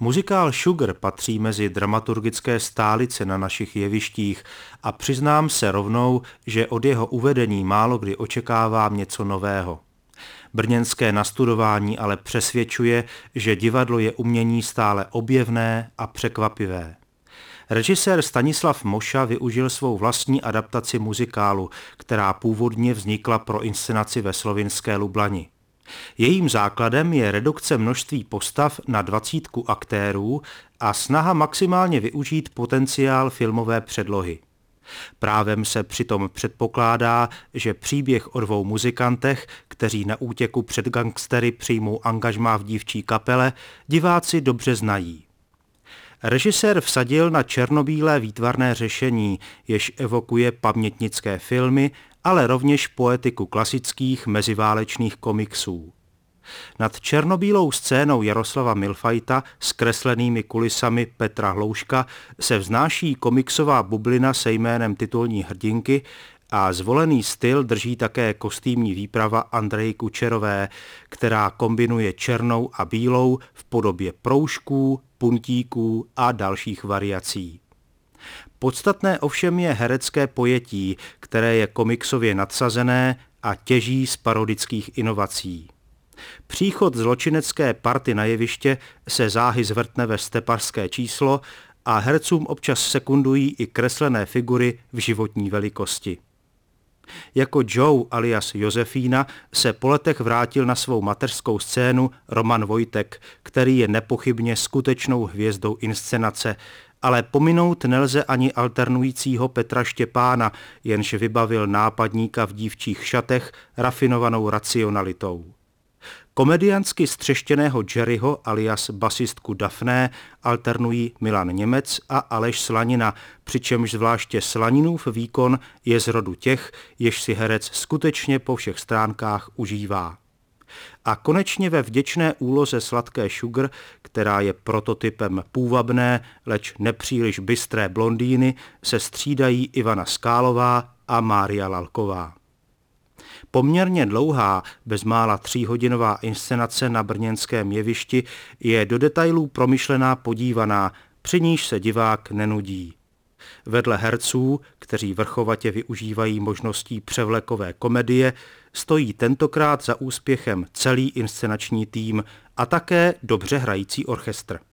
Muzikál Sugar patří mezi dramaturgické stálice na našich jevištích a přiznám se rovnou, že od jeho uvedení málo kdy očekávám něco nového. Brněnské nastudování ale přesvědčuje, že divadlo je umění stále objevné a překvapivé. Režisér Stanislav Moša využil svou vlastní adaptaci muzikálu, která původně vznikla pro inscenaci ve slovinské Lublani. Jejím základem je redukce množství postav na 20 aktérů a snaha maximálně využít potenciál filmové předlohy. Právem se přitom předpokládá, že příběh o dvou muzikantech, kteří na útěku před gangstery přijmou angažmá v dívčí kapele, diváci dobře znají. Režisér vsadil na černobílé výtvarné řešení, jež evokuje pamětnické filmy, ale rovněž poetiku klasických meziválečných komiksů. Nad černobílou scénou Jaroslava Milfajta s kreslenými kulisami Petra Hlouška se vznáší komiksová bublina se jménem titulní hrdinky a zvolený styl drží také kostýmní výprava Andreji Kučerové, která kombinuje černou a bílou v podobě proužků, puntíků a dalších variací. Podstatné ovšem je herecké pojetí, které je komiksově nadsazené a těží z parodických inovací. Příchod zločinecké party na jeviště se záhy zvrtne ve stepařské číslo a hercům občas sekundují i kreslené figury v životní velikosti. Jako Joe alias Josefína se po letech vrátil na svou mateřskou scénu Roman Vojtek, který je nepochybně skutečnou hvězdou inscenace, ale pominout nelze ani alternujícího Petra Štěpána, jenž vybavil nápadníka v dívčích šatech rafinovanou racionalitou. Komediansky střeštěného Jerryho alias basistku Daphné alternují Milan Němec a Aleš Slanina, přičemž zvláště Slaninův výkon je z rodu těch, jež si herec skutečně po všech stránkách užívá. A konečně ve vděčné úloze sladké Sugar, která je prototypem půvabné, leč nepříliš bystré blondýny, se střídají Ivana Skálová a Mária Lalková. Poměrně dlouhá, bezmála 3hodinová inscenace na brněnském jevišti je do detailů promyšlená podívaná, při níž se divák nenudí. Vedle herců, kteří vrchovatě využívají možností převlekové komedie, stojí tentokrát za úspěchem celý inscenační tým a také dobře hrající orchestr.